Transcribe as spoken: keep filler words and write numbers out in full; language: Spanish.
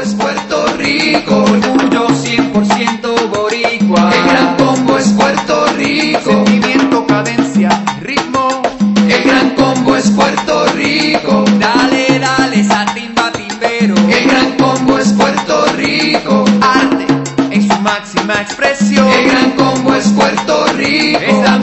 es Puerto Rico. Orgullo cien por ciento boricua. El Gran Combo es Puerto Rico. Sentimiento, cadencia, ritmo. El Gran Combo es Puerto Rico. Dale, dale, esa timba timbero. El Gran Combo es Puerto Rico. Arte en su máxima expresión. El Gran Combo es Puerto Rico. Es la